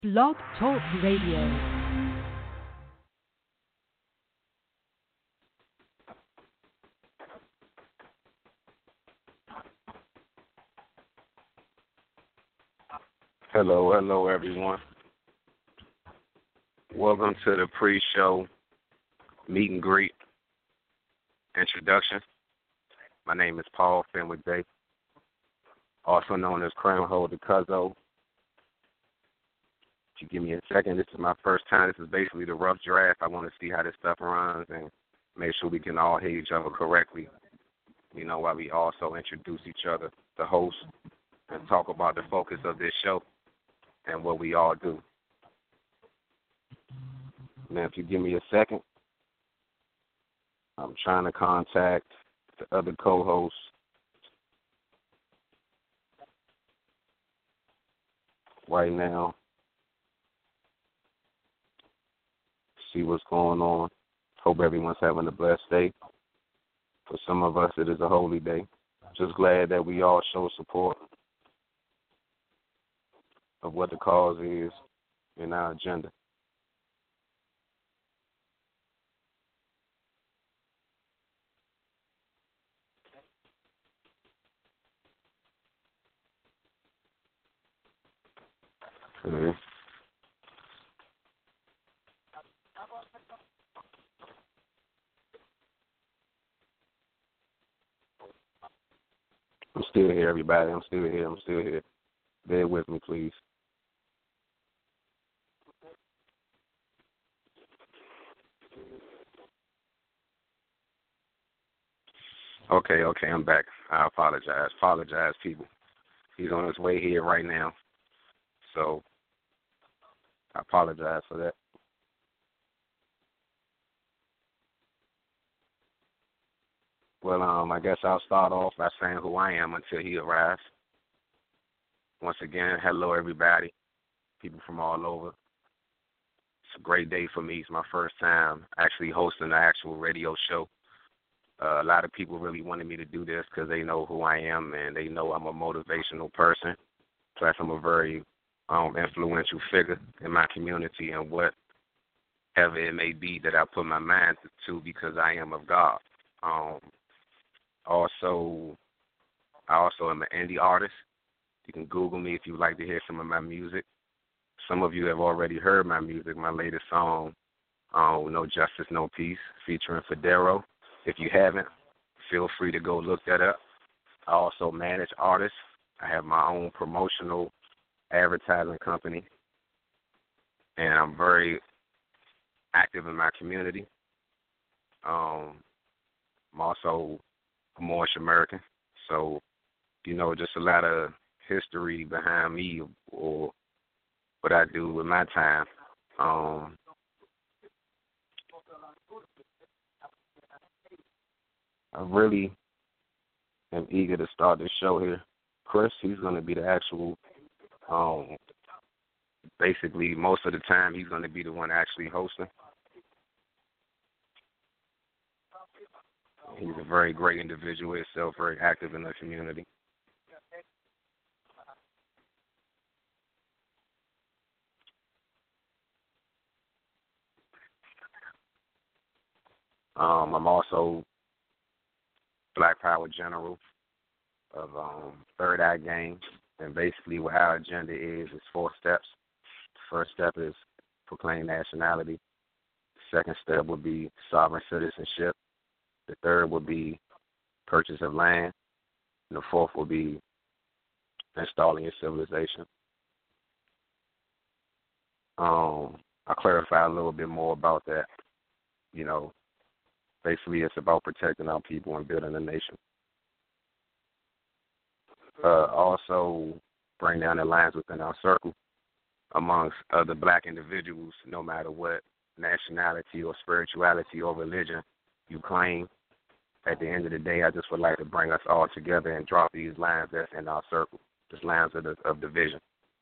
Blog Talk Radio. Hello, everyone. Welcome to the pre-show meet and greet introduction. My name is Paul Fenwick Day, also known as Crown Holder Cuzzo. If you give me a second, this is my first time. This is basically the rough draft. I want to see how this stuff runs and make sure we can all hear each other correctly, while we also introduce each other, the host, and talk about the focus of this show and what we all do. Now, if you give me a second, I'm trying to contact the other co-hosts. Right now, see what's going on. Hope everyone's having a blessed day. For some of us, it is a holy day. Just glad that we all show support of what the cause is in our agenda. Okay. I'm still here, everybody. I'm still here. Bear with me, please. Okay, I'm back. I apologize. Apologize, people. He's on his way here right now. So I apologize for that. Well, I guess I'll start off by saying who I am until he arrives. Once again, hello, everybody, people from all over. It's a great day for me. It's my first time actually hosting an actual radio show. A lot of people really wanted me to do this because they know who I am and they know I'm a motivational person. Plus, I'm a very influential figure in my community and whatever it may be that I put my mind to because I am of God. I also am an indie artist. You can Google me if you'd like to hear some of my music. Some of you have already heard my music, my latest song, No Justice, No Peace, featuring Federo. If you haven't, feel free to go look that up. I also manage artists. I have my own promotional advertising company, and I'm very active in my community. I'm also a Moorish American, so, just a lot of history behind me or what I do with my time. I really am eager to start this show here. Chris, he's going to be the actual, basically most of the time he's going to be the one actually hosting. He's a very great individual himself, very active in the community. I'm also Black Power General of Third Eye Gang, and basically what our agenda is 4 steps. The first step is proclaim nationality. The second step would be sovereign citizenship. The third would be purchase of land. And the fourth would be installing your civilization. I'll clarify a little bit more about that. Basically it's about protecting our people and building a nation. Also bring down the lines within our circle amongst other black individuals, no matter what nationality or spirituality or religion you claim. At the end of the day, I just would like to bring us all together and drop these lines that's in our circle, these lines of division.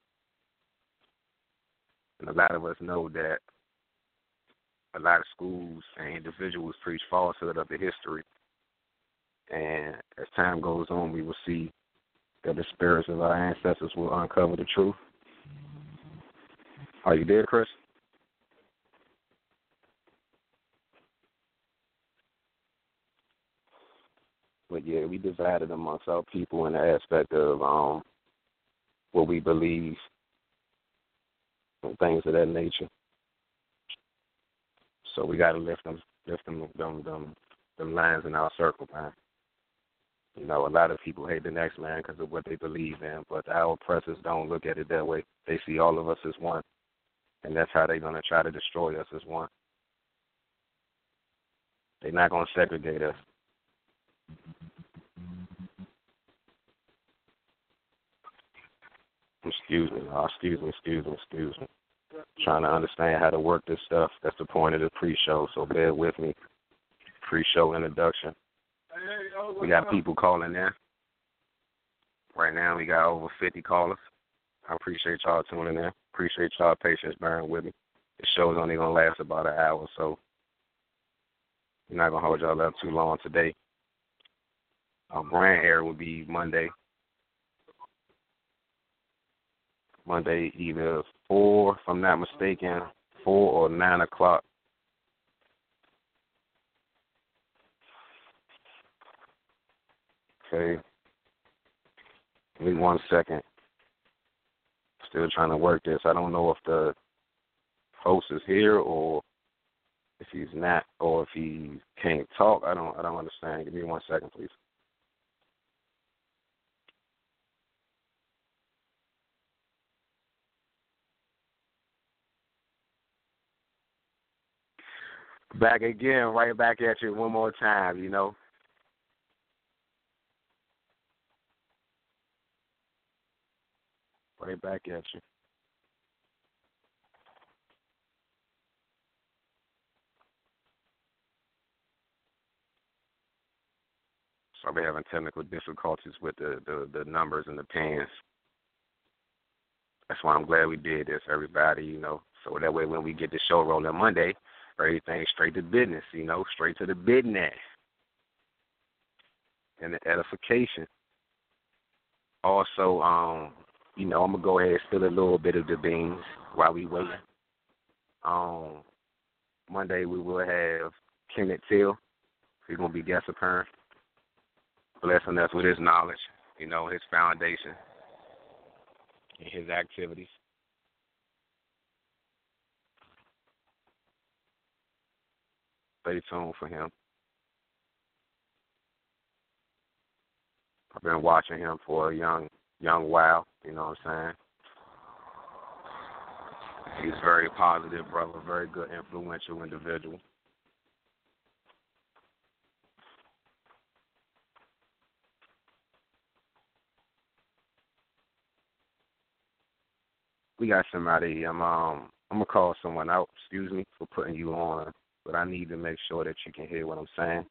And a lot of us know that a lot of schools and individuals preach falsehood of the history. And as time goes on, we will see that the spirits of our ancestors will uncover the truth. Are you there, Chris? But yeah, we divided amongst our people in the aspect of what we believe and things of that nature. So we got to lift them lines in our circle, man. You know, a lot of people hate the next man because of what they believe in, but our oppressors don't look at it that way. They see all of us as one, and that's how they're going to try to destroy us as one. They're not going to segregate us. Excuse me. Trying to understand how to work this stuff. That's the point of the pre-show, so bear with me. Pre-show introduction. We got people calling in. Right now we got over 50 callers. I appreciate y'all tuning in. Appreciate y'all patience bearing with me. The show's only going to last about an hour, so we're not going to hold y'all up too long today. Our brand air will be Monday. Monday, either 4, if I'm not mistaken, 4 or 9 o'clock. Okay. Give me 1 second. Still trying to work this. I don't know if the host is here or if he's not, or if he can't talk. I don't understand. Give me 1 second, please. Back again, right back at you one more time, you know. Right back at you. So I've been having technical difficulties with the numbers and the pens. That's why I'm glad we did this, everybody, you know. So that way when we get the show rolling Monday, everything straight to business, you know, straight to the business. And the edification. Also, you know, I'm going to go ahead and spill a little bit of the beans while we waiting. Monday we will have Kenneth Till. He's going to be guest appearing, blessing us with his knowledge, you know, his foundation and his activities. Stay tuned for him. I've been watching him for a young while, you know what I'm saying? He's a very positive brother, very good, influential individual. We got somebody, I'm gonna call someone out, excuse me for putting you on, but I need to make sure that you can hear what I'm saying.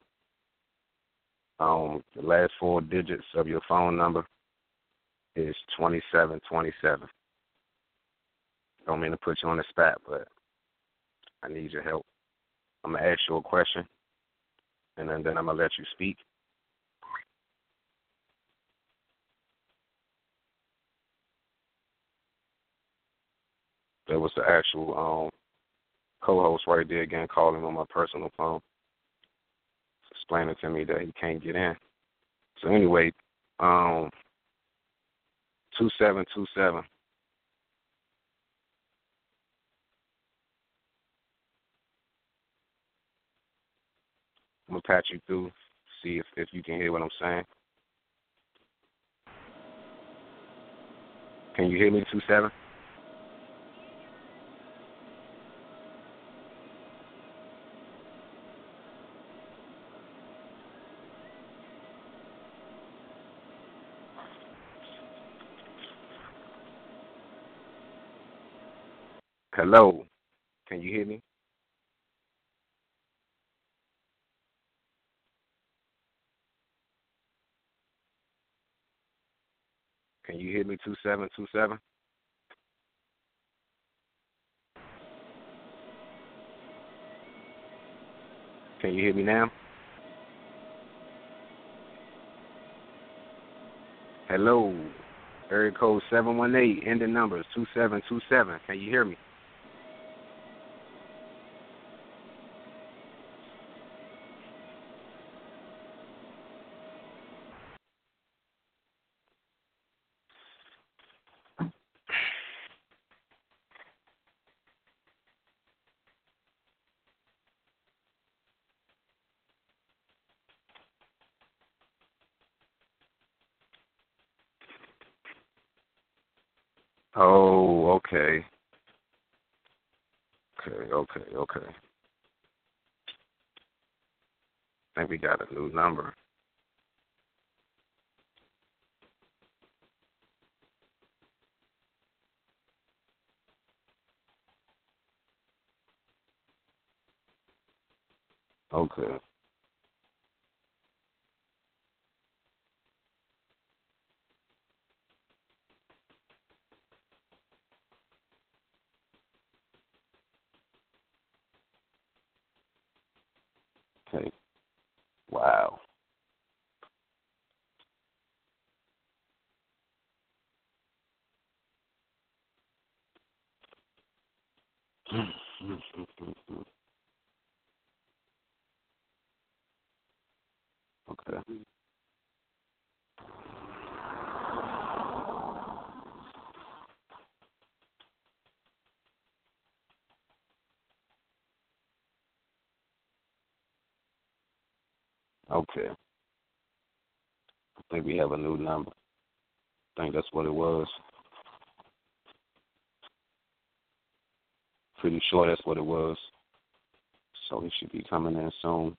The last 4 digits of your phone number is 2727. Don't mean to put you on the spot, but I need your help. I'm going to ask you a question, and then I'm going to let you speak. There was the actual co-host right there again calling on my personal phone, explaining to me that he can't get in. So anyway, 2727. I'm going to patch you through, see if you can hear what I'm saying. Can you hear me, 27? Hello, can you hear me? Can you hear me, 2727? Can you hear me now? Hello, area code 718, ending numbers 2727. Can you hear me? Oh, okay. Okay. I think we got a new number. Okay. Okay. Wow. Okay. Okay. I think we have a new number. I think that's what it was. Pretty sure that's what it was. So he should be coming in soon.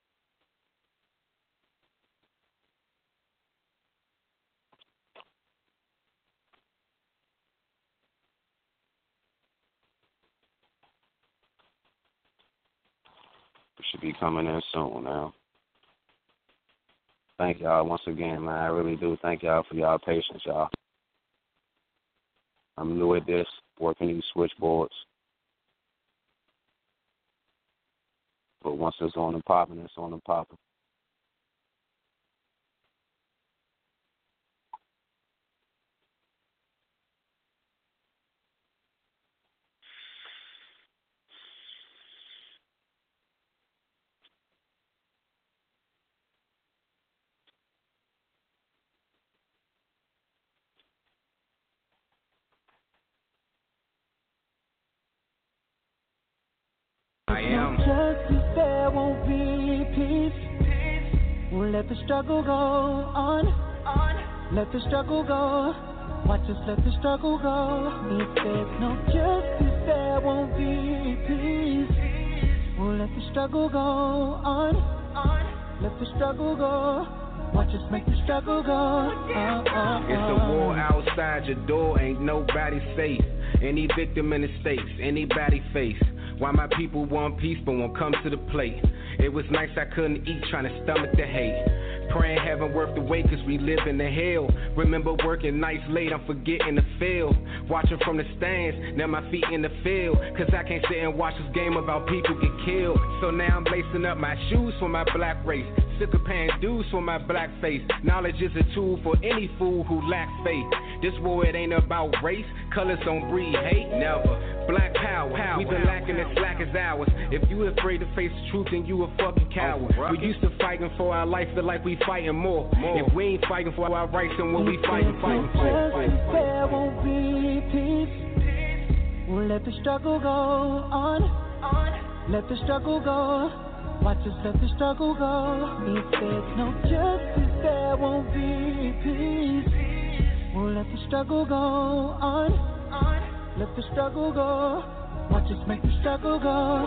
He should be coming in soon now. Thank y'all once again, man. I really do thank y'all for y'all patience, y'all. I'm new at this, working these switchboards. But once it's on and popping, it's on and popping. I am. Justice, there won't be peace. We'll let the struggle go on. Let the struggle go. Watch us let the struggle go. If there's no justice, there won't be peace. We'll let the struggle go on. Let the struggle go. Watch us make the struggle go. It's a war outside your door, ain't nobody safe. Any victim in the States, anybody face. Why my people want peace but won't come to the plate. It was nice I couldn't eat, trying to stomach the hate. Praying heaven worked the way cause we live in the hell. Remember working nights late, I'm forgetting to feel. Watching from the stands, now my feet in the field. Cause I can't sit and watch this game about people get killed. So now I'm lacing up my shoes for my black race. Sick of paying dues for my black face. Knowledge is a tool for any fool who lacks faith. This war, it ain't about race. Colors don't breed hate, never. Black power, we been lacking as slack as ours. If you afraid to face the truth, then you a fucking coward. We used to fighting for our life, feel like we fighting more. If we ain't fighting for our rights, then what we fighting for? There won't be peace. We'll let the struggle go on. Let the struggle go. Watch us let the struggle go. If there's no justice, there won't be peace. We'll let the struggle go on. Let the struggle go. Watch us make the struggle go.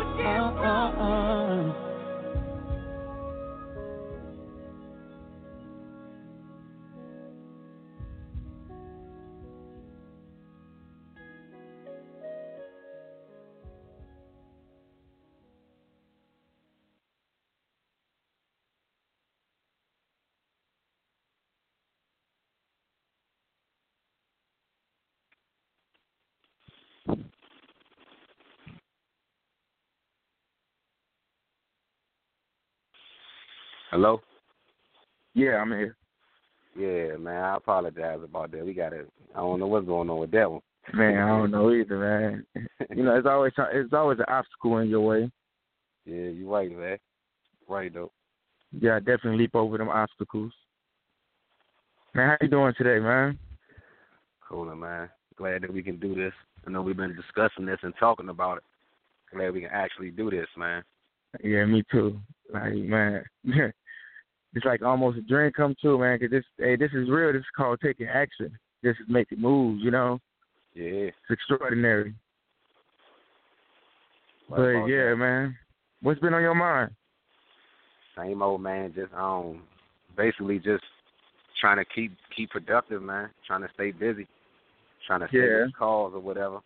Hello? Yeah, I'm here. Yeah, man, I apologize about that. I don't know what's going on with that one. Man, I don't know either, man. It's always an obstacle in your way. Yeah, you're right, man. Right, though. Yeah, definitely leap over them obstacles. Man, how you doing today, man? Cool, man. Glad that we can do this. I know we've been discussing this and talking about it. Glad we can actually do this, man. Yeah, me too. Like, man, it's like almost a dream come true, man. Cause this is real. This is called taking action. This is making moves, Yeah. It's extraordinary. What But about yeah, that? man. What's been on your mind? Same old, man. Just basically just trying to keep productive, man. Trying to stay busy. Trying to stay Yeah. with calls or whatever.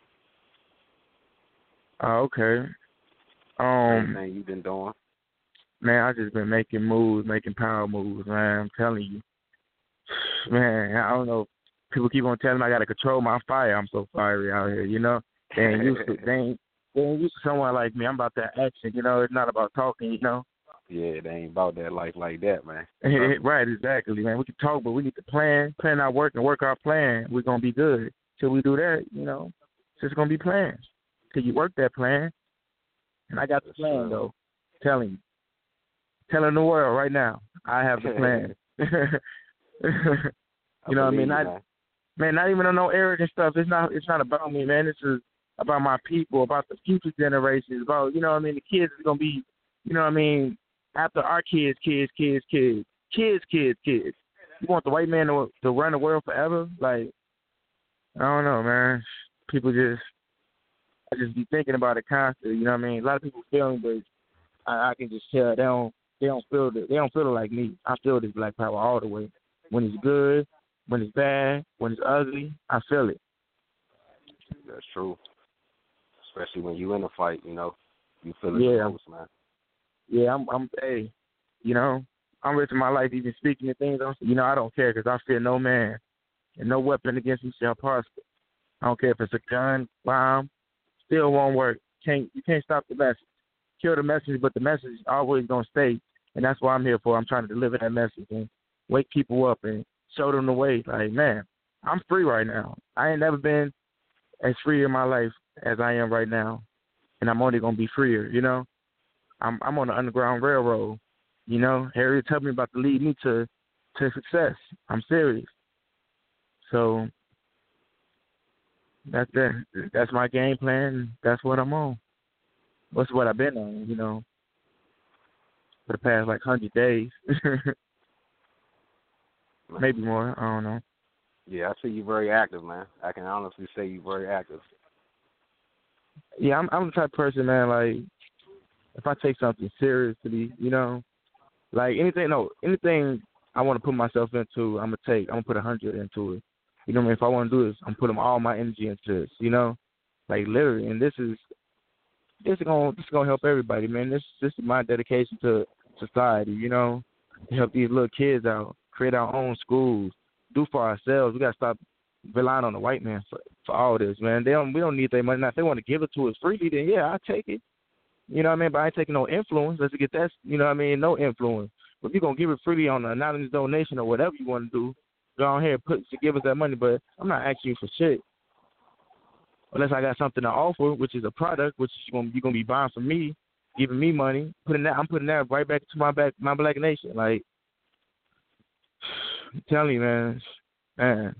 Oh, okay. Same thing you've been doing. Man, I just been making moves, making power moves, man. I'm telling you. Man, I don't know. People keep on telling me I gotta control my fire. I'm so fiery out here, you know. They ain't used to they ain't used to someone like me. I'm about that action, you know, it's not about talking, you know. Yeah, they ain't about that life like that, man. Right, exactly, man. We can talk, but we need to plan our work and work our plan. We're gonna be good. Till we do that, you know, it's just gonna be plans. Till you work that plan. And I got the plan though. Telling the world right now, I have the plan. You know what I mean? Not even on no arrogant stuff. It's not about me, man. This is about my people, about the future generations, about, you know what I mean, the kids is gonna be, you know what I mean, after our kids. You want the white man to run the world forever? Like, I don't know, man. I just be thinking about it constantly, you know what I mean? A lot of people feel me, but I can just tell they don't feel it like me. I feel this black power all the way. When it's good, when it's bad, when it's ugly, I feel it. That's true. Especially when you in a fight, you know, you feel it the most, man. Yeah, hey, you know, I'm risking my life even speaking to things. You know, I don't care because I fear no man, and no weapon against me shall prosper. I don't care if it's a gun, bomb, still won't work. You can't stop the message. Kill the message, but the message is always gonna stay, and that's what I'm here for. I'm trying to deliver that message and wake people up and show them the way. Like, man, I'm free right now. I ain't never been as free in my life as I am right now, and I'm only gonna be freer. You know, I'm on the Underground Railroad. You know, Harriet told me about to lead me to success. I'm serious. So that's my game plan. That's what I'm on. That's what I've been on, you know, for the past 100 days. Maybe more. I don't know. Yeah, I see you very active, man. I can honestly say you're very active. Yeah, I'm the type of person, man, like, if I take something seriously, you know, like anything I want to put myself into, I'm going to put 100 into it. You know what I mean? If I want to do this, I'm putting all my energy into this, you know? Like, literally, and this is gonna help everybody, man. This is my dedication to society, you know, to help these little kids out, create our own schools, do for ourselves. We gotta stop relying on the white man for all this, man. We don't need their money. Now, if they want to give it to us freely, then yeah, I'll take it. You know what I mean? But I ain't taking no influence. Let's get that, you know what I mean? No influence. But if you're gonna give it freely on an anonymous donation or whatever you want to do, go on here give us that money. But I'm not asking you for shit. Unless I got something to offer, which is a product, which you're gonna be buying from me, giving me money, I'm putting that right back to my black nation. Like, I'm telling you, man,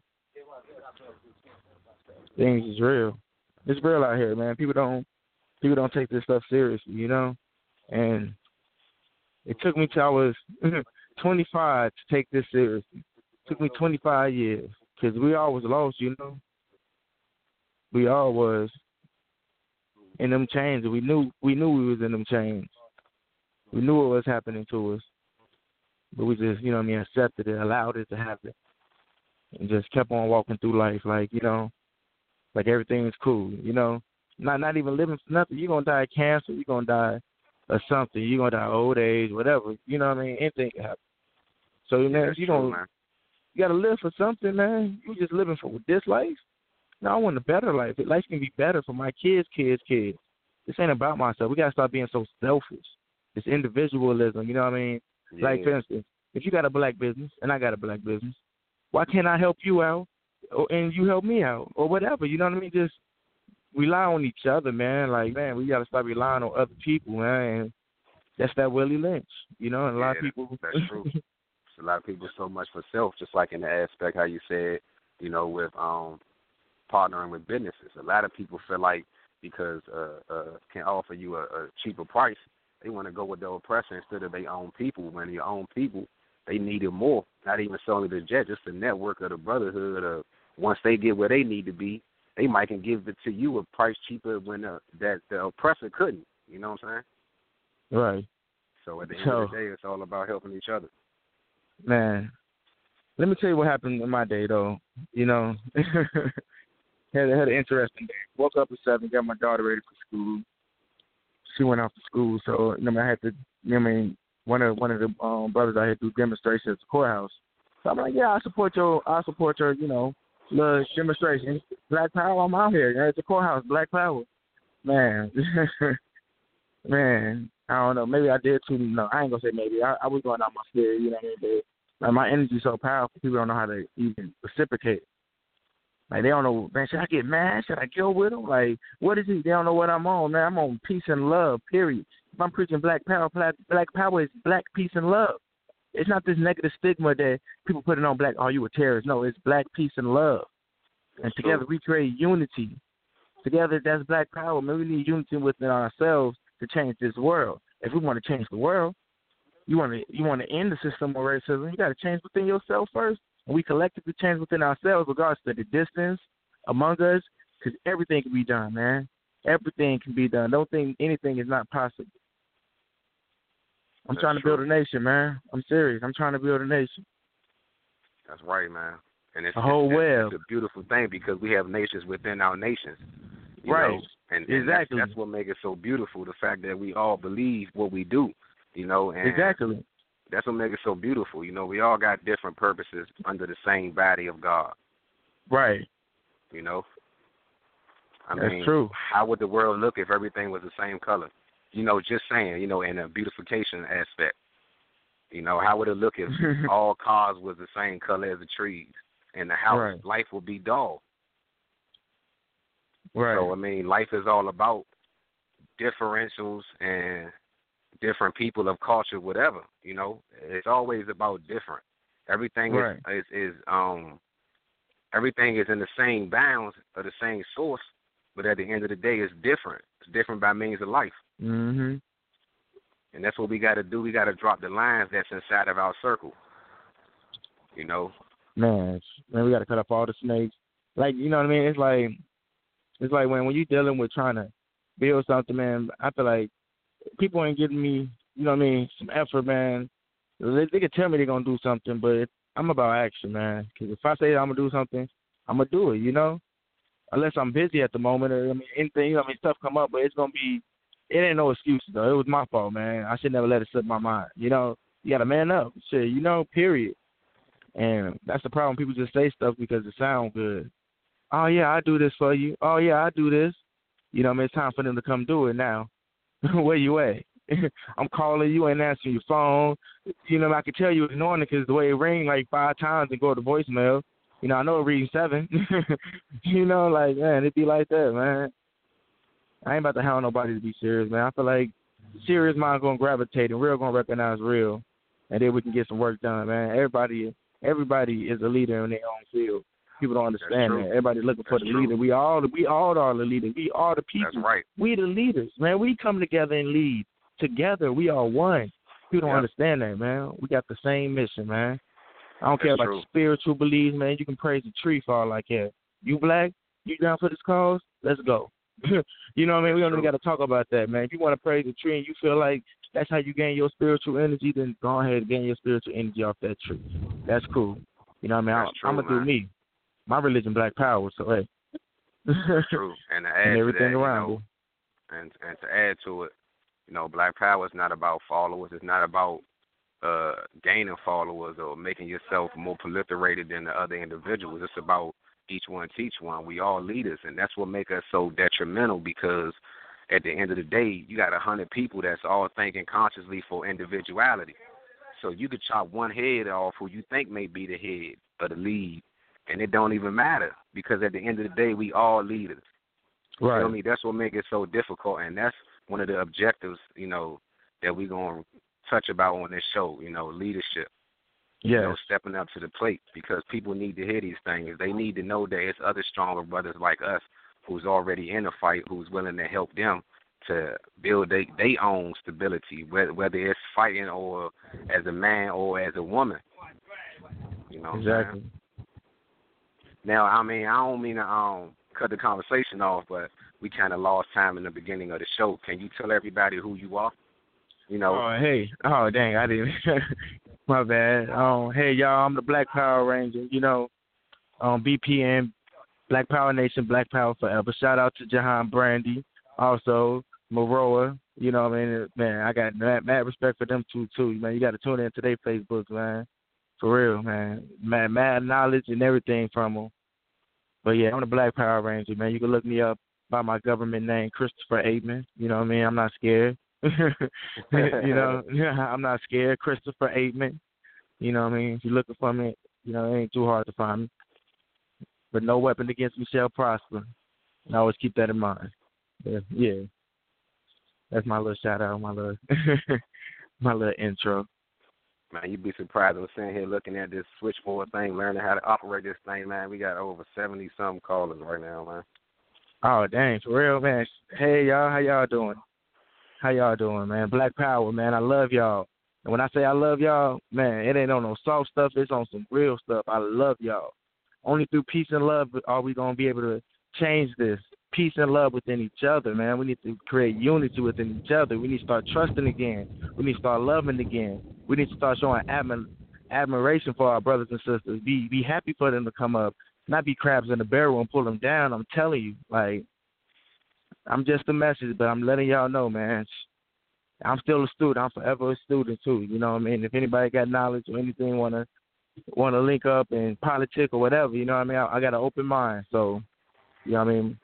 things is real. It's real out here, man. People don't take this stuff seriously, you know. And it took me till I was 25 to take this seriously. It took me 25 years because we all was lost, you know. We all was in them chains. We knew we was in them chains. We knew what was happening to us. But we just, you know what I mean, accepted it, allowed it to happen. And just kept on walking through life like, you know, like everything's cool, you know. Not even living for nothing. You're going to die of cancer. You're going to die of something. You're going to die of old age, whatever. You know what I mean? Anything can happen. So, man, you got to live for something, man. You just living for this life. No, I want a better life. Life can be better for my kids. This ain't about myself. We got to stop being so selfish. This individualism, you know what I mean? Yeah. Like, for instance, if you got a black business and I got a black business, why can't I help you out and you help me out or whatever? You know what I mean? Just rely on each other, man. Like, man, we got to stop relying on other people, man. And that's that Willie Lynch, you know, and a lot of people. That's true. A lot of people so much for self, just like in the aspect how you said, you know, with partnering with businesses. A lot of people feel like because can offer you a cheaper price, they want to go with the oppressor instead of their own people. When your own people, they need it more. Not even solely the jet, just the network of the brotherhood of once they get where they need to be, they might can give it to you a price cheaper when that the oppressor couldn't. You know what I'm saying? Right. So at the end of the day, it's all about helping each other. Man, let me tell you what happened in my day, though. You know, had an interesting day. Woke up at 7, got my daughter ready for school. She went off to school, so I had to. One of the brothers I had to do demonstrations at the courthouse. So I'm like, yeah, I support your, little demonstration. Black Power, I'm out here at the courthouse. Black Power, man, man. I don't know. Maybe I did too. No, I ain't gonna say maybe. I was going out my spirit. You know what I mean? But like, my energy's so powerful, people don't know how to even reciprocate. Like, they don't know, man, should I get mad? Should I go with them? Like, what is it? They don't know what I'm on, man. I'm on peace and love, period. If I'm preaching black power is black peace and love. It's not this negative stigma that people put it on black, oh, you a terrorist. No, it's black peace and love. And together we create unity. Together, that's black power. Man, we need unity within ourselves to change this world. If we want to change the world, you want to end the system of racism, you got to change within yourself first. And we collectively change within ourselves, regardless of the distance among us, because everything can be done, man. Everything can be done. Don't think anything is not possible. I'm trying to build a nation, man. I'm serious. I'm trying to build a nation. That's right, man. And it's a whole web. It's a beautiful thing because we have nations within our nations. You right. know? And exactly. That's what makes it so beautiful, the fact that we all believe what we do, you know. And exactly. That's what makes it so beautiful. You know, we all got different purposes under the same body of God. Right. You know? That's mean, true. How would the world look if everything was the same color? You know, just saying, you know, in a beautification aspect. You know, how would it look if all cars was the same color as the trees and the house? Right. Life would be dull. Right. So, I mean, life is all about differentials and different people of culture, whatever, you know. It's always about different. Everything right. is everything is in the same bounds or the same source, but at the end of the day, it's different. It's different by means of life. Mm-hmm. And that's what we got to do. We got to drop the lines that's inside of our circle, you know. Man, we got to cut off all the snakes. Like, you know what I mean? It's like when you're dealing with trying to build something, man, I feel like people ain't giving me, you know what I mean, some effort, man. They can tell me they're going to do something, but I'm about action, man. Because if I say I'm going to do something, I'm going to do it, you know? Unless I'm busy at the moment or, anything, you know what I mean, stuff come up, but it's going to be, it ain't no excuses, though. It was my fault, man. I should never let it slip my mind. You know, you got to man up. Shit, you know, period. And that's the problem. People just say stuff because it sounds good. Oh, yeah, I do this for you. Oh, yeah, I do this. You know what I mean? It's time for them to come do it now. Where you at? I'm calling you and answering your phone. You know, I can tell you ignoring it because the way it rings like 5 times and go to voicemail. You know, I know it reads 7. You know, like, man, it be like that, man. I ain't about to hound nobody to be serious, man. I feel like serious mind going to gravitate and real going to recognize real. And then we can get some work done, man. Everybody is a leader in their own field. People don't understand that. Everybody looking for the leader. We all are the leaders. We are the people. That's right. We the leaders, man. We come together and lead. Together, we are one. People don't understand that, man. We got the same mission, man. I don't care about your spiritual beliefs, man. You can praise the tree for all I care. You black? You down for this cause? Let's go. You know what I mean? We don't even got to talk about that, man. If you want to praise the tree and you feel like that's how you gain your spiritual energy, then go ahead and gain your spiritual energy off that tree. That's cool. You know what I mean? I'm going to do me. My religion, Black Power, so hey. That's true. And to add and everything to that, around you know, and to add to it, you know, Black Power is not about followers. It's not about gaining followers or making yourself more proliferated than the other individuals. It's about each one teach one. We all leaders, and that's what makes us so detrimental because at the end of the day, you got 100 people that's all thinking consciously for individuality. So you could chop one head off who you think may be the head or the lead, and it don't even matter because at the end of the day, we all leaders. Right. You feel me? That's what makes it so difficult, and that's one of the objectives, you know, that we're going to touch about on this show, you know, leadership. Yes. You know, stepping up to the plate because people need to hear these things. They need to know that it's other stronger brothers like us who's already in a fight, who's willing to help them to build their own stability, whether it's fighting or as a man or as a woman. You know what exactly. I'm saying? Now, I mean, I don't mean to cut the conversation off, but we kind of lost time in the beginning of the show. Can you tell everybody who you are? You know. Oh, hey. Oh, dang, I didn't. My bad. Hey, y'all, I'm the Black Power Ranger, you know, BPN, Black Power Nation, Black Power Forever. Shout out to Jahan Brandy, also Maroa. You know what I mean? Man, I got mad respect for them too, man. You got to tune in to their Facebook, man. For real, man. Mad knowledge and everything from them. But, yeah, I'm the Black Power Ranger, man. You can look me up by my government name, Christopher Aitman. You know what I mean? I'm not scared. You know, I'm not scared. Christopher Aitman. You know what I mean? If you're looking for me, you know, it ain't too hard to find me. But no weapon against me shall prosper. And I always keep that in mind. Yeah. That's my little shout out, my little my little intro. Man, you'd be surprised. I'm sitting here looking at this switchboard thing, learning how to operate this thing, man. We got over 70-something callers right now, man. Oh, dang, for real, man. Hey, y'all, how y'all doing? How y'all doing, man? Black Power, man. I love y'all. And when I say I love y'all, man, it ain't on no soft stuff. It's on some real stuff. I love y'all. Only through peace and love are we going to be able to change this. Peace and love within each other, man. We need to create unity within each other. We need to start trusting again. We need to start loving again. We need to start showing admiration for our brothers and sisters. Be happy for them to come up, not be crabs in the barrel and pull them down. I'm telling you, like, I'm just a message, but I'm letting y'all know, man. I'm still a student. I'm forever a student too. You know what I mean? If anybody got knowledge or anything wanna link up in politics or whatever, you know what I mean? I got an open mind. So, you know what I mean?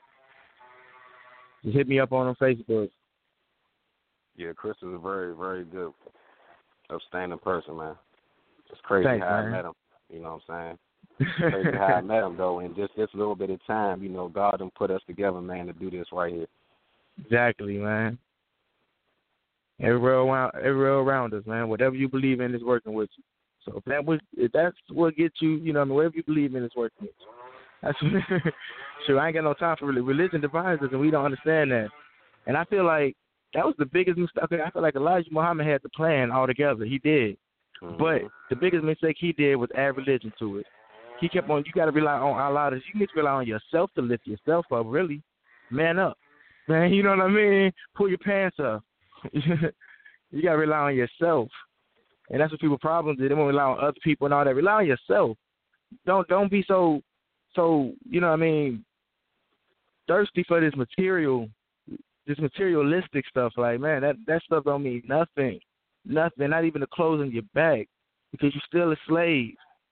Just hit me up on Facebook. Yeah, Chris is a very, very good, upstanding person, man. It's crazy Thanks, how man. I met him. You know what I'm saying? Crazy how I met him, though. In just this little bit of time, you know, God done put us together, man, to do this right here. Exactly, man. Everywhere around us, man. Whatever you believe in is working with you. So if that's what gets you, you know, whatever you believe in is working with you. That's sure. I ain't got no time for religion divides us, and we don't understand that. And I feel like that was the biggest mistake. I feel like Elijah Muhammad had the plan altogether. He did, but the biggest mistake he did was add religion to it. He kept on. You got to rely on Allah. You need to rely on yourself to lift yourself up. Really, man up, man. You know what I mean? Pull your pants up. You got to rely on yourself. And that's what people's problems is. They won't rely on other people and all that. Rely on yourself. Don't be so you know what I mean, thirsty for this materialistic stuff. Like, man, that stuff don't mean nothing. Nothing, not even the clothes on your back, because you're still a slave.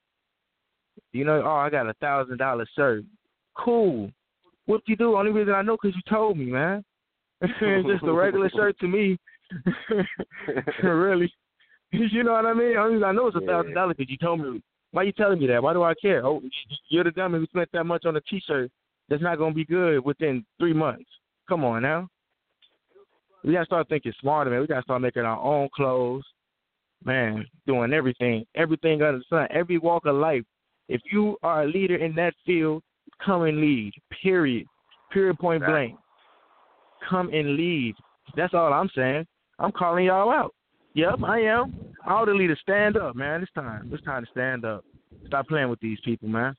You know, I got $1,000 shirt. Cool. What you do? Only reason I know because you told me, man. It's just a regular shirt to me. Really. You know what I mean? Only reason I know it's $1,000 because you told me. Why you telling me that? Why do I care? Oh, you're the dummy who spent that much on a T-shirt that's not going to be good within 3 months. Come on now. We got to start thinking smarter, man. We got to start making our own clothes. Man, doing everything under the sun, every walk of life. If you are a leader in that field, come and lead, period. Period, point blank. Come and lead. That's all I'm saying. I'm calling y'all out. Yep, I am. All the leaders, stand up, man. It's time. It's time to stand up. Stop playing with these people, man.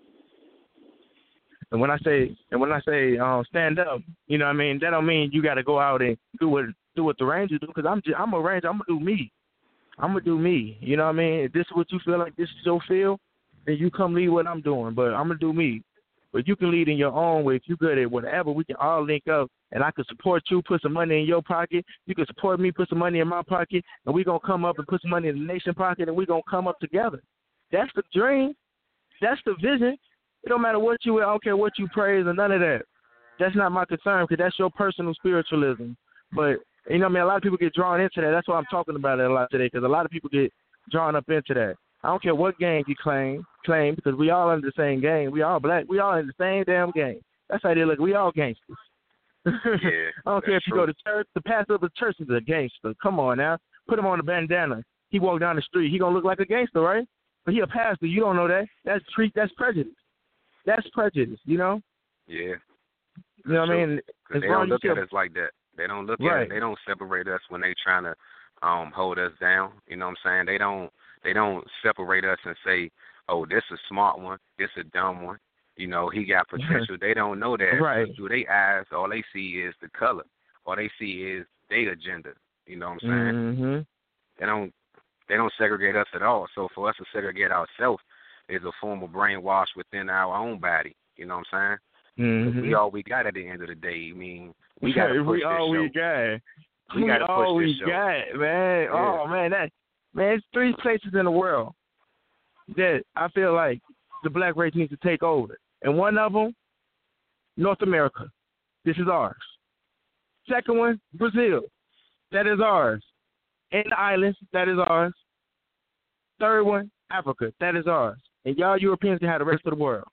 And when I say stand up, you know what I mean? That don't mean you got to go out and do what the Rangers do, because I'm a Ranger. I'm going to do me. I'm going to do me. You know what I mean? If this is what you feel like this is your field, then you come lead what I'm doing. But I'm going to do me. But you can lead in your own way. If you're good at whatever, we can all link up, and I can support you, put some money in your pocket. You can support me, put some money in my pocket, and we're going to come up and put some money in the nation pocket, and we're going to come up together. That's the dream. That's the vision. It don't matter what you, I don't care what you praise or none of that. That's not my concern, because that's your personal spiritualism. But, you know what I mean, a lot of people get drawn into that. That's why I'm talking about it a lot today, because a lot of people get drawn up into that. I don't care what gang you claim, because we all under the same game. We all black. We all in the same damn game. That's how they look. We all gangsters. Yeah, I don't care if you go to church. The pastor of the church is a gangster. Come on now. Put him on the bandana. He walk down the street. He going to look like a gangster, right? But he a pastor. You don't know that. That's prejudice. That's prejudice, you know? Yeah. You know what I mean? They don't look at us like that. They don't look at it. They don't separate us when they trying to hold us down. You know what I'm saying? They don't separate us and say, oh, this is a smart one, this is a dumb one. You know, he got potential. They don't know that. Right. Through their eyes, all they see is the color. All they see is their agenda. You know what I'm saying? They don't segregate us at all. So for us to segregate ourselves is a form of brainwash within our own body. You know what I'm saying? We all we got at the end of the day. I mean, we got to push this show. We got. We got to push this show. Got, man. Yeah. Oh man, it's 3 places in the world that I feel like the black race needs to take over, and one of them, North America. This is ours. Second one, Brazil. That is ours. And the islands. That is ours. Third one, Africa. That is ours. And y'all Europeans can have the rest of the world.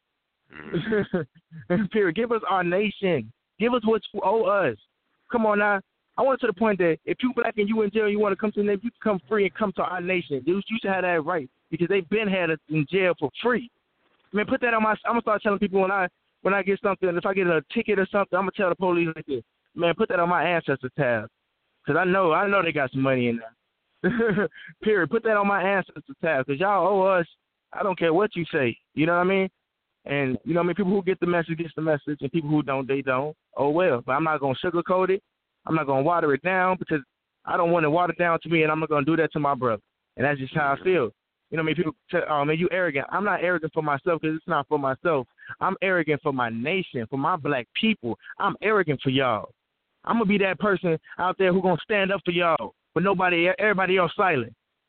Period. Give us our nation. Give us what you owe us. Come on now. I want it to the point that if you black and you in jail, you want to come to the nation, you can come free and come to our nation. You should have that right because they've been had us in jail for free. Man, put that on my. I'm gonna start telling people when I get something, if I get a ticket or something, I'm gonna tell the police like this. Man, put that on my ancestors tab because I know they got some money in there. Period. Put that on my ancestors tab because y'all owe us. I don't care what you say. You know what I mean? And you know what I mean. People who get the message gets the message, and people who don't, they don't. Oh well. But I'm not gonna sugarcoat it. I'm not going to water it down because I don't want to water down to me, and I'm not going to do that to my brother. And that's just how I feel. You know what I mean? People say, oh, man, you arrogant. I'm not arrogant for myself because it's not for myself. I'm arrogant for my nation, for my black people. I'm arrogant for y'all. I'm going to be that person out there who's going to stand up for y'all, but everybody else silent.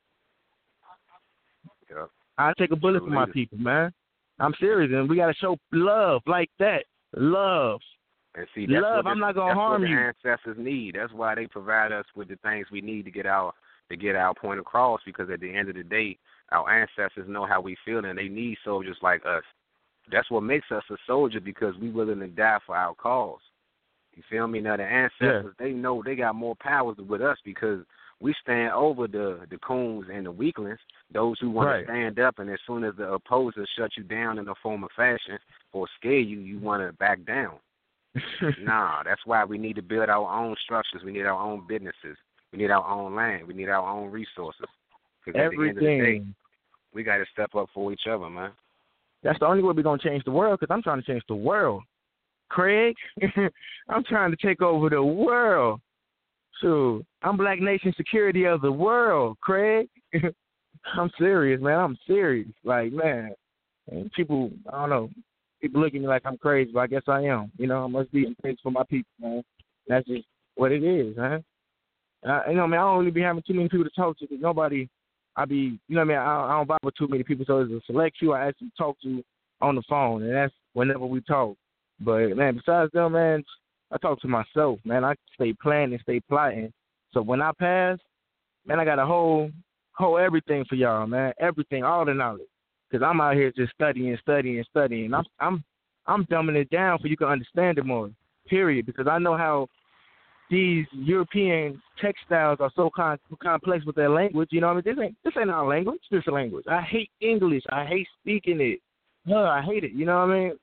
Yeah. I take a bullet for my people, man. I'm serious, and we got to show love like that. Love. And see, that's love, I'm not gonna harm you. That's what the ancestors need. That's why they provide us with the things we need to get our point across. Because at the end of the day, our ancestors know how we feel, and they need soldiers like us. That's what makes us a soldier because we willing to die for our cause. You feel me? Now the ancestors, They know they got more powers with us because we stand over the coons and the weaklings, those who want to stand up. And as soon as the opposers shut you down in a form of fashion or scare you, you want to back down. Nah, that's why we need to build our own structures. We need our own businesses. We need our own land. We need our own resources. Because at the end of the day, we got to step up for each other, man. That's the only way we're going to change the world because I'm trying to change the world. Craig, I'm trying to take over the world. So I'm Black Nation Security of the world, Craig. I'm serious, man. I'm serious. Like, man, and people, I don't know. People look at me like I'm crazy, but I guess I am. You know, I must be in place for my people, man. That's just what it is, man. You know, man, I don't really be having too many people to talk to because nobody, you know what I mean, I don't vibe with too many people, so it's a select few I actually talk to on the phone, and that's whenever we talk. But, man, besides them, man, I talk to myself, man. I stay planning, stay plotting. So when I pass, man, I got a whole everything for y'all, man. Everything, all the knowledge. Because I'm out here just studying. I'm dumbing it down so you can understand it more, period. Because I know how these European textiles are so complex with their language. You know what I mean? This ain't our language. This is language. I hate English. I hate speaking it. I hate it. You know what I mean?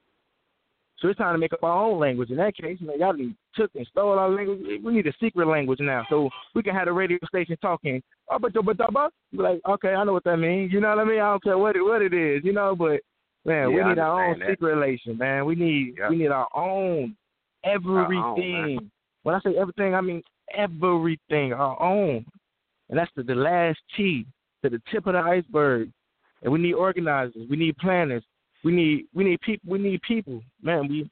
So it's time to make up our own language. In that case, man, y'all took and stole our language. We need a secret language now, so we can have the radio station talking. Be like, okay, I know what that means. You know what I mean? I don't care what it is, you know. But man, we need our own secret relation, man. We need our own everything. When I say everything, I mean everything, our own. And that's the last T to the tip of the iceberg. And we need organizers. We need planners. We need people. Man, we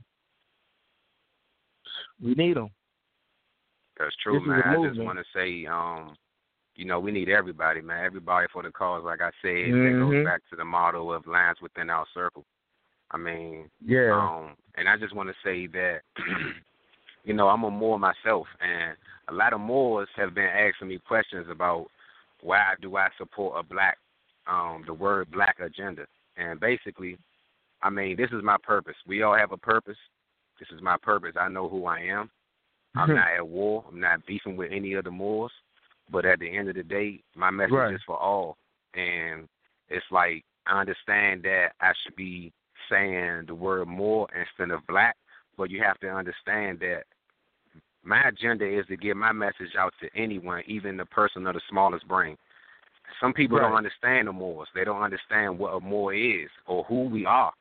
need them. That's true, man. I just want to say, you know, we need everybody, man. Everybody for the cause. Like I said, it goes back to the motto of lines within our circle. I mean, and I just want to say that, you know, I'm a Moor myself, and a lot of Moors have been asking me questions about why do I support the word black agenda. And basically, I mean, this is my purpose. We all have a purpose. This is my purpose. I know who I am. I'm not at war. I'm not beefing with any of the Moors. But at the end of the day, my message is for all. And it's like I understand that I should be saying the word Moor instead of black. But you have to understand that my agenda is to get my message out to anyone, even the person of the smallest brain. Some people don't understand the Moors. They don't understand what a Moor is or who we are.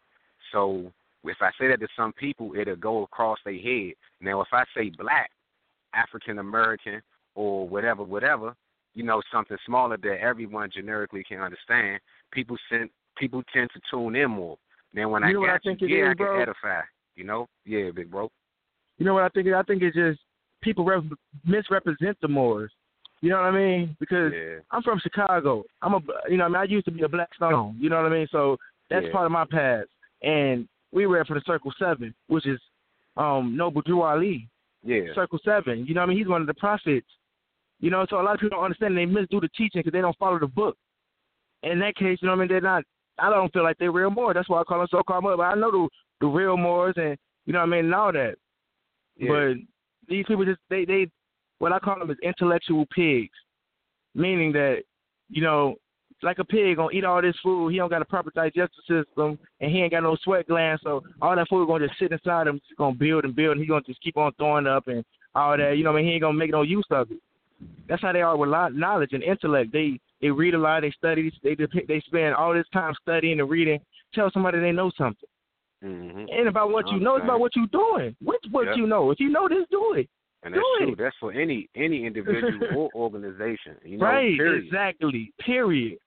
So if I say that to some people, it'll go across their head. Now, if I say black, African American, or whatever, you know, something smaller that everyone generically can understand, people tend to tune in more. Then when I can edify. You know? Yeah, big bro. You know what I think? I think it's just people misrepresent the Moors. You know what I mean? Because I'm from Chicago. I used to be a Black Stone. You know what I mean? So that's part of my past. And we read for the Circle 7, which is Noble Drew Ali. Yeah. Circle 7. You know what I mean? He's one of the prophets. You know, so a lot of people don't understand. They misdo the teaching because they don't follow the book. In that case, you know what I mean? They're not. I don't feel like they're real Moors. That's why I call them so-called Moors. But I know the real Moors, and you know what I mean, and all that. Yeah. But these people just they what I call them is intellectual pigs, meaning that, you know, like a pig gonna eat all this food, he don't got a proper digestive system, and he ain't got no sweat glands, so all that food gonna just sit inside him, just gonna build and build, and he gonna just keep on throwing up and all that. You know what I mean? He ain't gonna make no use of it. That's how they are with knowledge and intellect. They read a lot, they study, they spend all this time studying and reading. Tell somebody they know something. Mm-hmm. It ain't about what you know, it's about what you're doing. What you know. If you know this, do it. And that's true. That's for any individual or organization. You know, right, period. Exactly. Period.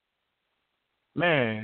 Man.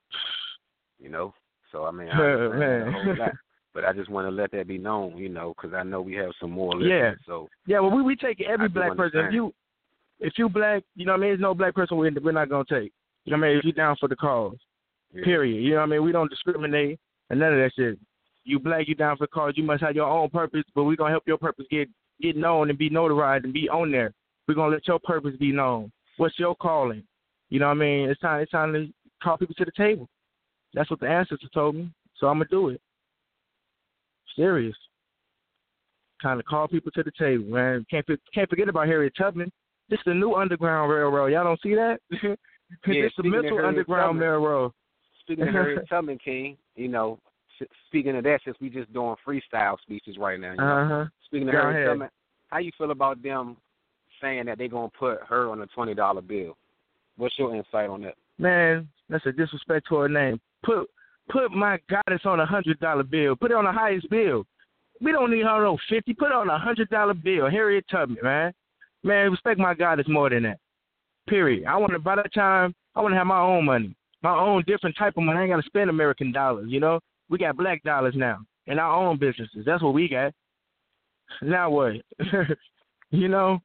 You know, so I mean, I understand a whole lot. But I just want to let that be known, you know, because I know we have some more listeners. So well, we take every black person. If you black, you know what I mean, there's no black person we're not going to take. You know what I mean? If you down for the cause, period. You know what I mean? We don't discriminate and none of that shit. You black, you down for the cause. You must have your own purpose, but we're going to help your purpose get known and be notarized and be on there. We're going to let your purpose be known. What's your calling? You know what I mean? It's time to call people to the table. That's what the ancestors told me, so I'm going to do it. Serious. Time to call people to the table, man. Can't forget about Harriet Tubman. This is the new Underground Railroad. Y'all don't see that? It's the mental Underground Railroad. Speaking of Harriet Tubman, King, you know, speaking of that, since we just doing freestyle speeches right now, you know, speaking of Harriet Tubman, how you feel about them saying that they're going to put her on a $20 bill? What's your insight on that? Man, that's a disrespect to her name. Put my goddess on a $100 bill. Put it on the highest bill. We don't need her on 50. Put it on a $100 bill. Harriet Tubman, man. Man, respect my goddess more than that. Period. By that time, I want to have my own money. My own different type of money. I ain't got to spend American dollars, you know? We got black dollars now in our own businesses. That's what we got. Now what? You know?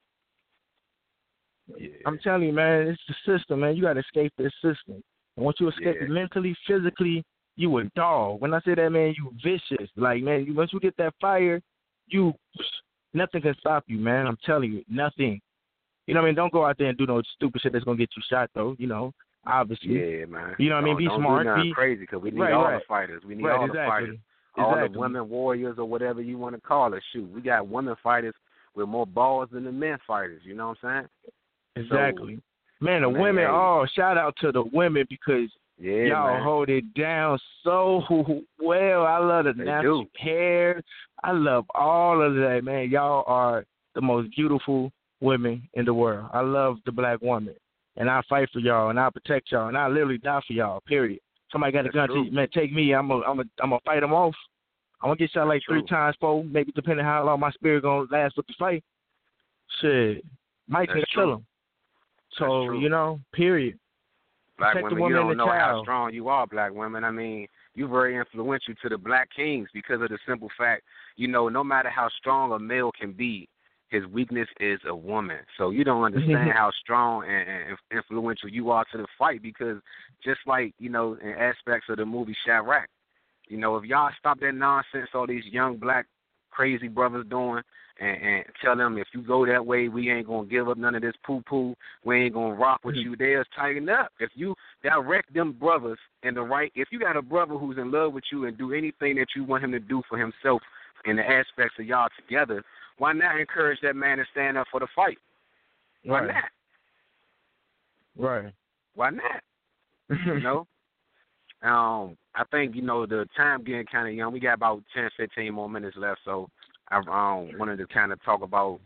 Yeah. I'm telling you, man, it's the system, man. You got to escape this system. And once you escape it mentally, physically, you a dog. When I say that, man, you vicious. Like, man, once you get that fire, nothing can stop you, man. I'm telling you, nothing. You know what I mean? Don't go out there and do no stupid shit that's going to get you shot, though, you know, obviously. Yeah, man. You know what I mean? Be smart. Don't do nothing crazy, because we need all the fighters. We need all the fighters. All the women warriors or whatever you want to call it. Shoot, we got women fighters with more balls than the men fighters. You know what I'm saying? Exactly. So, man, the women, shout out to the women, because y'all hold it down so well. I love the natural hair. I love all of that, man. Y'all are the most beautiful women in the world. I love the black woman, and I fight for y'all, and I protect y'all, and I literally die for y'all. Period. Somebody got a gun to man, take me. I'm gonna fight them off. I'm gonna get shot like 3 times, 4, maybe depending how long my spirit gonna last with the fight. Shit, might can kill them. So you know, period. Black women, you don't know how strong you are, black women. I mean, you're very influential to the black kings because of the simple fact, you know, no matter how strong a male can be, his weakness is a woman. So you don't understand how strong and influential you are to the fight, because just like, you know, in aspects of the movie Chirac, you know, if y'all stop that nonsense all these young black crazy brothers doing, and tell them, if you go that way, we ain't going to give up none of this poo-poo. We ain't going to rock with you. They'll tighten up. If you direct them brothers in the right, if you got a brother who's in love with you and do anything that you want him to do for himself in the aspects of y'all together, why not encourage that man to stand up for the fight? Why not? Right. Why not? You know? I think, you know, the time getting kind of young. We got about 10, 15 more minutes left, so I wanted to kind of talk about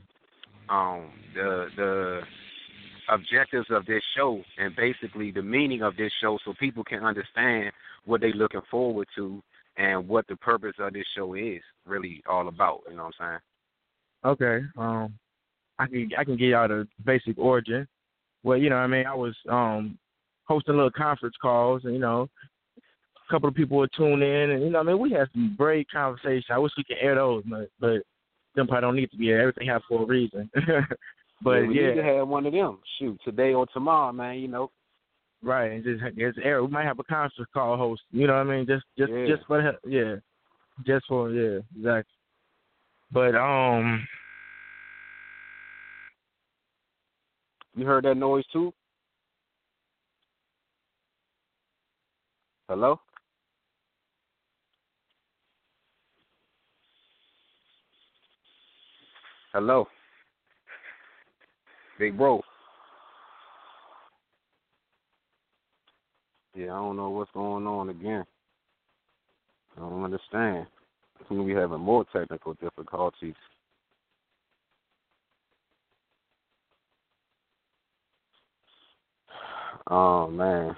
the objectives of this show and basically the meaning of this show, so people can understand what they're looking forward to and what the purpose of this show is really all about. You know what I'm Okay. I can give y'all the basic origin. Well, you know what I mean, I was hosting little conference calls, and, you know, a couple of people would tune in, and, you know what I mean, we had some great conversations. I wish we could air those, but them probably don't need to be aired. Everything happens for a reason. But, we need to have one of them. Shoot, today or tomorrow, man, you know. Right, and just air. We might have a conference call host, you know what I mean, just for exactly. But, you heard that noise, too? Hello? Hello? Big bro. Yeah, I don't know what's going on again. I don't understand. I think we're having more technical difficulties. Oh, man.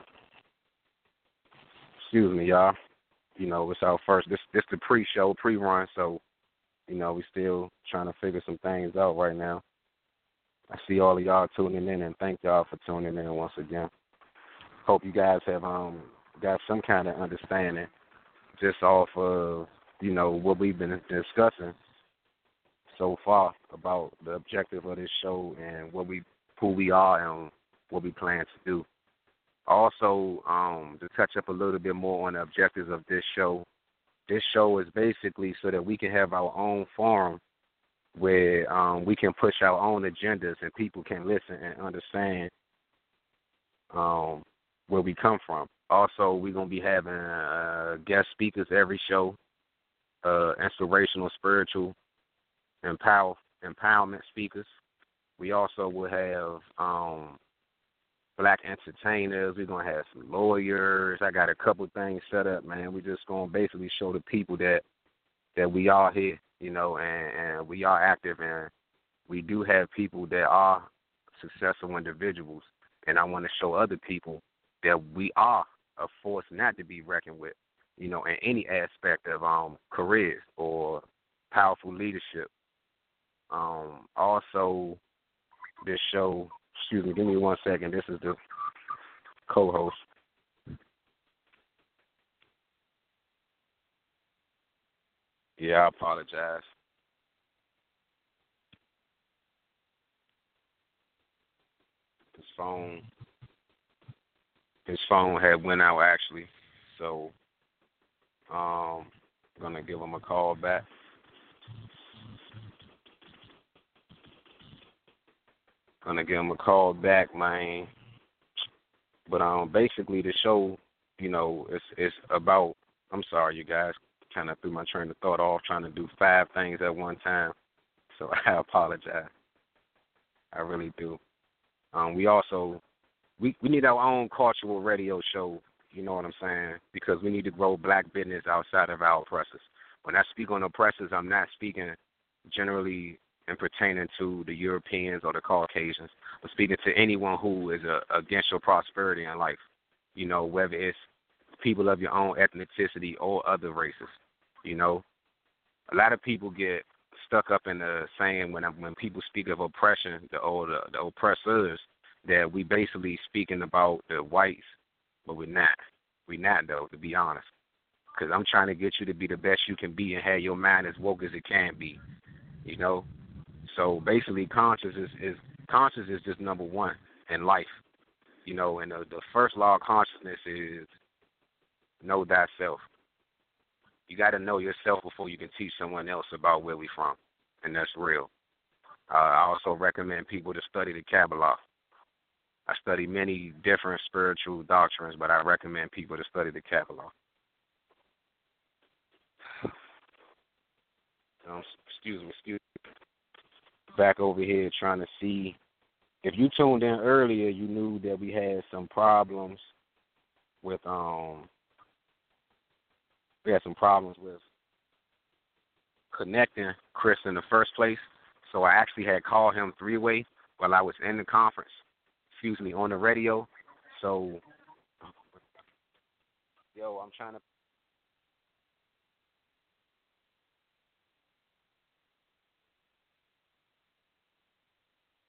Excuse me, y'all. You know, it's our first, this the pre-show, pre-run, so, you know, we still trying to figure some things out right now. I see all of y'all tuning in, and thank y'all for tuning in once again. Hope you guys have got some kind of understanding just off of, you know, what we've been discussing so far about the objective of this show and who we are and what we plan to do. Also, to touch up a little bit more on the objectives of this show is basically so that we can have our own forum where we can push our own agendas and people can listen and understand where we come from. Also, we're going to be having guest speakers every show, inspirational, spiritual, empowerment speakers. We also will have black entertainers. We're going to have some lawyers. I got a couple things set up, man. We're just going to basically show the people that we are here, you know, and we are active, and we do have people that are successful individuals, and I want to show other people that we are a force not to be reckoned with, you know, in any aspect of careers or powerful leadership. Also, this show, excuse me, give me 1 second. This is the co-host. Yeah, I apologize. His phone had went out actually, so I'm gonna give him a call back. Man. But basically the show, you know, it's about. I'm sorry, you guys, kind of threw my train of thought off trying to do 5 things at one time, so I apologize. I really do. We need our own cultural radio show, you know what I'm saying, because we need to grow black business outside of our oppressors. When I speak on oppressors, I'm not speaking generally and pertaining to the Europeans or the Caucasians. I'm speaking to anyone who is against your prosperity in life, you know, whether it's people of your own ethnicity or other races, you know. A lot of people get stuck up in the saying when people speak of oppression, the oppressors, that we basically speaking about the whites, but we're not. We're not, though, to be honest, because I'm trying to get you to be the best you can be and have your mind as woke as it can be, you know. So basically, conscious is just number one in life, you know. And the first law of consciousness is know thyself. You got to know yourself before you can teach someone else about where we from, and that's real. I also recommend people to study the Kabbalah. I study many different spiritual doctrines, but I recommend people to study the Kabbalah. Excuse me. Back over here trying to see. If you tuned in earlier, you knew that we had some problems with connecting Chris in the first place. So I actually had called him 3-way while I was in the conference. On the radio. So, I'm trying to.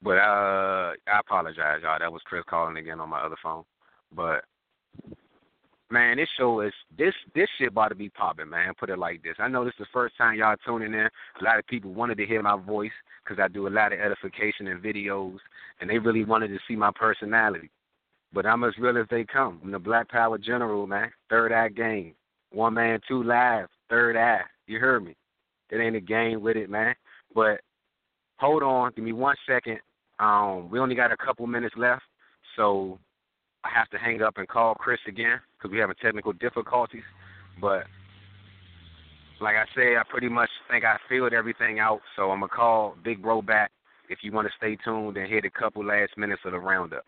But I apologize, y'all. That was Chris calling again on my other phone. But man, this show is this shit about to be popping, man. Put it like this. I know this is the first time y'all tuning in. A lot of people wanted to hear my voice because I do a lot of edification and videos, and they really wanted to see my personality. But I'm as real as they come. I'm the Black Power General, man. Third Eye Gang. One man, two lives. Third Eye. You heard me. It ain't a game with it, man. But hold on. Give me 1 second. We only got a couple minutes left, so I have to hang up and call Chris again because we're having technical difficulties. But like I said, I pretty much think I filled everything out, so I'm going to call Big Bro back if you want to stay tuned and hit a couple last minutes of the roundup.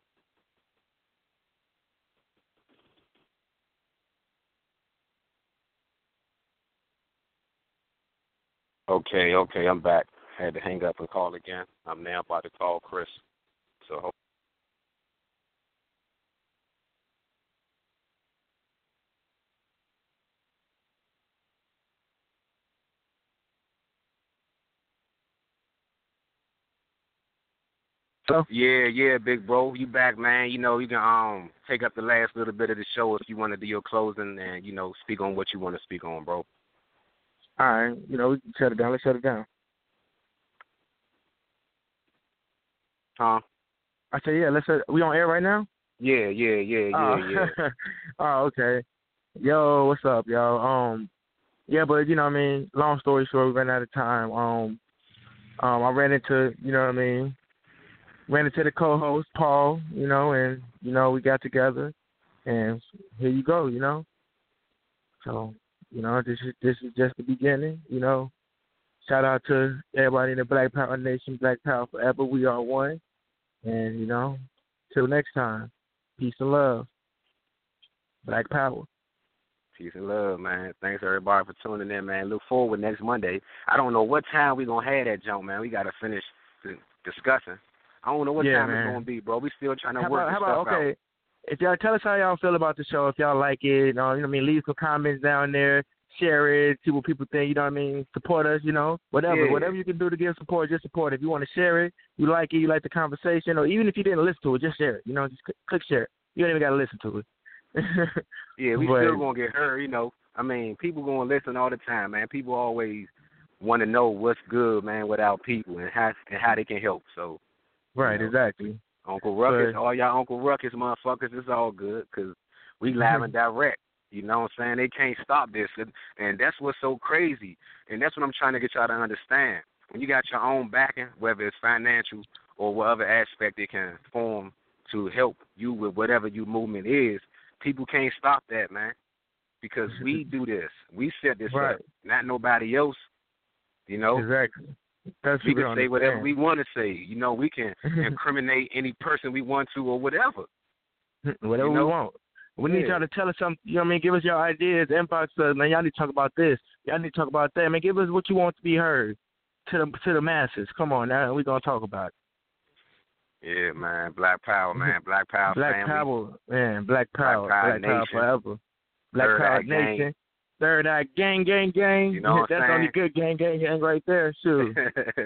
Okay, I'm back. Had to hang up and call again. I'm now about to call Chris. So yeah, big bro, you back, man. You know, you can take up the last little bit of the show if you want to do your closing and, you know, speak on what you want to speak on, bro. All right, you know, we can shut it down. Let's shut it down. Huh? I said, yeah, we on air right now? Yeah. Oh, okay. Yo, what's up, y'all? Yeah, but you know what I mean, long story short, we ran out of time. I ran into, you know what I mean, the co-host, Paul, you know, and, you know, we got together, and here you go, you know. So, you know, this is just the beginning, you know. Shout out to everybody in the Black Power Nation, Black Power Forever, we are one. And, you know, till next time, peace and love. Black Power. Peace and love, man. Thanks, everybody, for tuning in, man. Look forward next Monday. I don't know what time we're going to have that jump, man. We got to finish discussing. I don't know what time it's going to be, bro. We still trying to work stuff out. If y'all tell us how y'all feel about the show, if y'all like it, you know what I mean, leave some comments down there, share it, see what people think, you know what I mean, support us, you know, whatever you can do to give support, just support. If you want to share it, you like the conversation, or even if you didn't listen to it, just share it, you know, just click share it. You don't even got to listen to it. Yeah, we still going to get heard, you know. I mean, people going to listen all the time, man. People always want to know what's good, man, without people and how they can help, so. Right, you know, exactly. Uncle Ruckus, all y'all Uncle Ruckus motherfuckers, it's all good because we live and direct. You know what I'm saying? They can't stop this. And that's what's so crazy. And that's what I'm trying to get y'all to understand. When you got your own backing, whether it's financial or whatever aspect it can form to help you with whatever your movement is, people can't stop that, man. Because we do this. We set this up, not nobody else, you know? Exactly. We can say whatever we want to say. You know, we can incriminate any person we want to or whatever. Whatever we want. We need y'all to tell us something. You know what I mean? Give us your ideas. Inbox us, man. Y'all need to talk about this. Y'all need to talk about that. Man, give us what you want to be heard to the masses. Come on, now we're going to talk about it. Yeah, man. Black Power, man. Black Power Black family. Power, man. Black Power. Black Power forever. Black Power Nation. Third Eye Gang. You know what That's only good gang right there. Sure.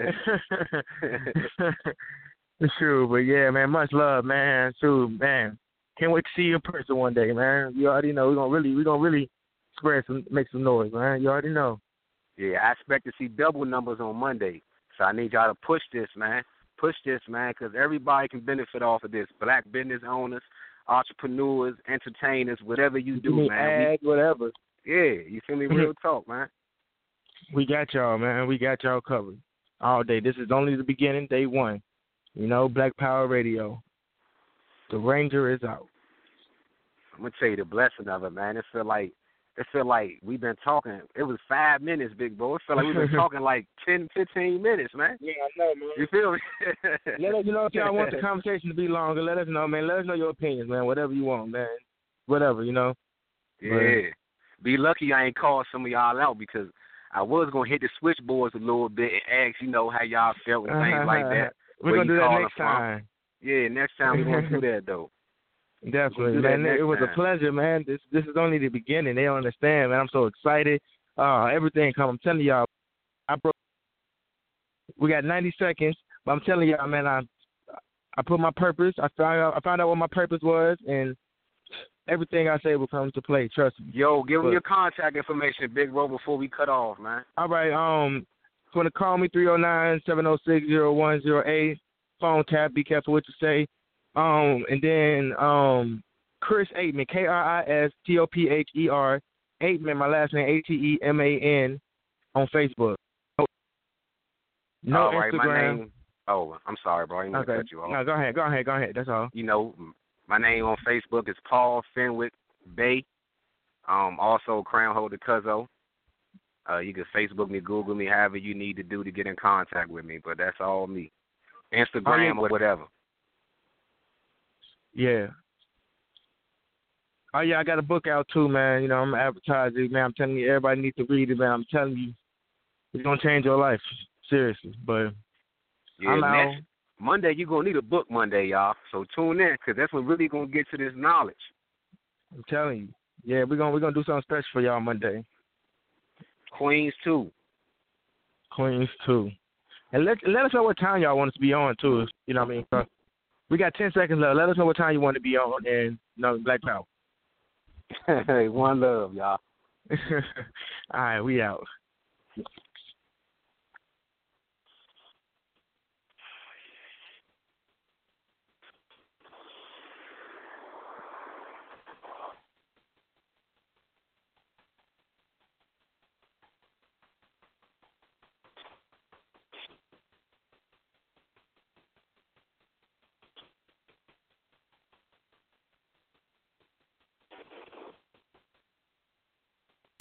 Sure, but yeah, man, much love, man. Sure, man. Can't wait to see you in person one day, man. You already know we're gonna really make some noise, man. You already know. Yeah, I expect to see double numbers on Monday. So I need y'all to push this, man. Push this, man, because everybody can benefit off of this. Black business owners, entrepreneurs, entertainers, whatever you do, man. Whatever. Yeah, you feel me? Real talk, man. We got y'all, man. We got y'all covered all day. This is only the beginning, day one. You know, Black Power Radio. The Ranger is out. I'm gonna tell you the blessing of it, man. It feel like we've been talking. It was 5 minutes, big bro. It felt like we've been talking like 10, 15 minutes, man. Yeah, I know, man. You feel me? Let us know if y'all want the conversation to be longer. Let us know, man. Let us know your opinions, man. Whatever you want, man. Whatever, you know. Yeah. Be lucky I ain't called some of y'all out because I was going to hit the switchboards a little bit and ask, you know, how y'all felt and things like that. We're going to do that next time. Yeah, next time we're going to do that, though. Definitely, man. It was a pleasure, man. This is only the beginning. They don't understand, man. I'm so excited. Everything come. I'm telling y'all, we got 90 seconds. But I'm telling y'all, man, I put my purpose. I found out what my purpose was, and everything I say will come to play. Trust me. Yo, give them your contact information, Big Bro, before we cut off, man. All right. If you want to call me, 309-706-0108. Phone tap. Be careful what you say. And then Chris Ateman, KRISTOPHER, Ateman, my last name ATEMAN, on Facebook. No All right, Instagram. my name. Oh, I'm sorry, bro. I didn't want to cut you off. No, go ahead. That's all. You know, my name on Facebook is Paul Fenwick Bay. Also Crown Holder Cuzzo. You can Facebook me, Google me, however you need to do to get in contact with me. But that's all me. Instagram or whatever. Yeah. Oh, yeah, I got a book out, too, man. You know, I'm advertising, man. I'm telling you, everybody needs to read it, man. I'm telling you, it's going to change your life. Seriously. But yeah, I'm out. Monday, you're going to need a book Monday, y'all. So tune in, because that's what really going to get to this knowledge. I'm telling you. Yeah, we're gonna do something special for y'all Monday. Queens, too. And let us know what time y'all want us to be on, too. You know what I mean? So we got 10 seconds left. Let us know what time you want to be on, and, Black Power. Hey, one love, y'all. All right, we out.